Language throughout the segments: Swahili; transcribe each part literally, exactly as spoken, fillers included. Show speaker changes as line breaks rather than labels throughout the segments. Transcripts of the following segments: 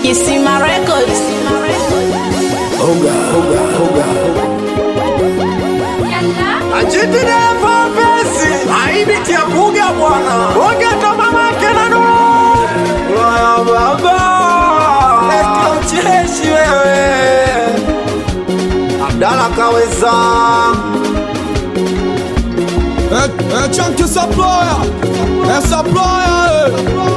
Kisima Records.
Oga, oga, oga. Ajiti na papesi haibiti ya buga bwana. Oga to mama kenano. Waya baba. Leta ucheshi wewe. Abdala kaweza.
Eh, eh, chunky supplier. Eh, supplier.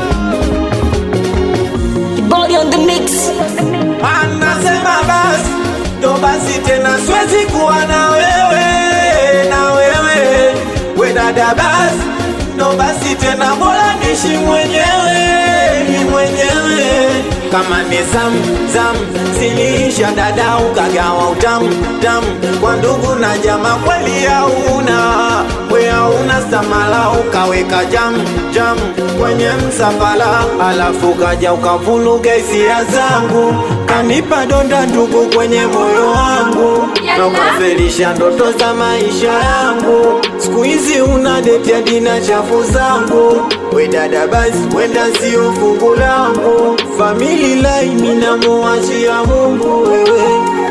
Body on the mix.
Anasema basi, ndo basi tena siwezi kuwa na wewe, na wewe. We dada basi, ndo basi tena bora nishi mwenyewe, ni mwenyewe. Kama ni zam, zam, zilisha dada ukagawa utamu, tamu. Kwa ndugu na jamaa kweli hauna, we hauna samala ukaweka jam, jam kwenye msafala. Alafu kaja ukavuluga hisia zangu, kanipa donda ndugu kwenye moyo wangu, na ukafelisha ndoto za maisha yangu. Siku hizi unadetea dina chafu zangu. We dada basi wenda sio fungu langu, family line na muachia Mungu wewe.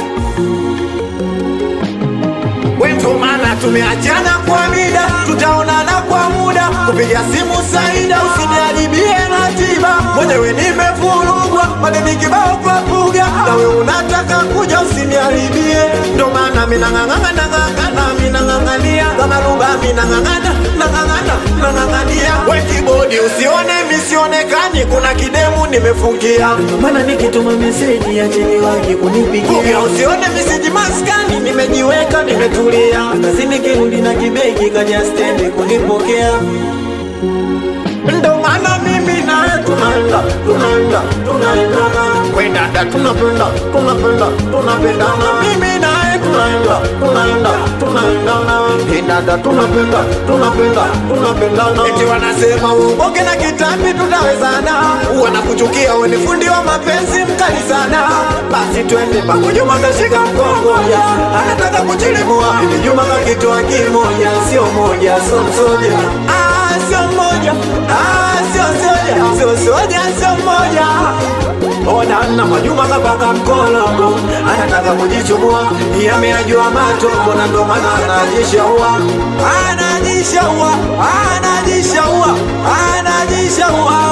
Wetu mana tumeachana kwa mida, tutaonana kwa muda. Kupiga simu Saida usiniharibie ratiba, mwenyewe nimevurugwa madeni kibao kwa puga. Nawe unataka kuja usiniharibie, ndo maana minangangana nangangana minangangania kama rumba minangangana nangangana nangangania. We kibodi usione misionekani, kuna kidemu nimefungia, maana nikituma meseji ya chini waje kunipigia. Usione meseji maskani, nimejiweka nimetulia, kazini kirudi na kibegi kaja stendi kunipokea. Ndo maana mimi nae tunaenda, tunaenda, tunaendana. We dada tunapenda, tunapenda, tunapendana. Mimi nae tunaenda, tunaenda, tunaendana. Hey dada tunapenda, tunapenda, tunapendana. Eti wanasema uoge na kitambi tutawezana, wanakuchukia we ni fundi wa mapenzi mkali sana. Basi twende pangu Juma kashika mkongoja, anataka kuchilimua ili Juma kakitoa kimoja, sio moja, sio msoja. Ah, sio moja, ah, sio soja, sio soja, sio moja. Ona na Majuma kapaka mkono, anataka kujichubua, yameajua matombo na ndo maana anajishaua, anajishaua, anajishaua, anajishaua.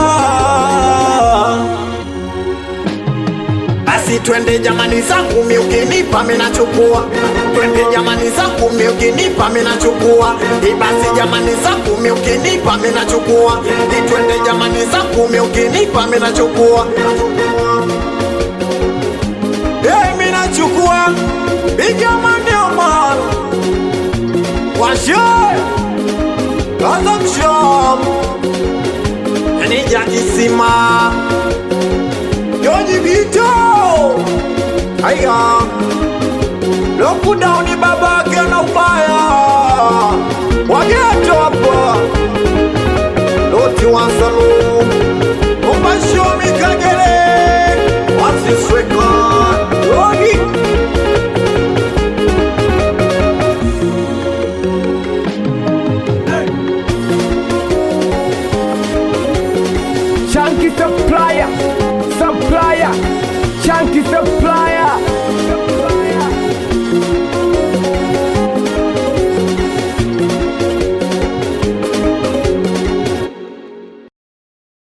Basi twende jamani zangu mi ukinipa mina chukua, twende jamani zangu mi ukinipa mina chukua. Basi jamani zangu mi ukinipa mina chukua, twende jamani zangu mi ukinipa mina chukua. Hey, mina chukua biga mandeoma washe kaza mshom nija Kisima Yoji Vito. Aya lockdown ni babake na ubaya wageto hapa loti wansalu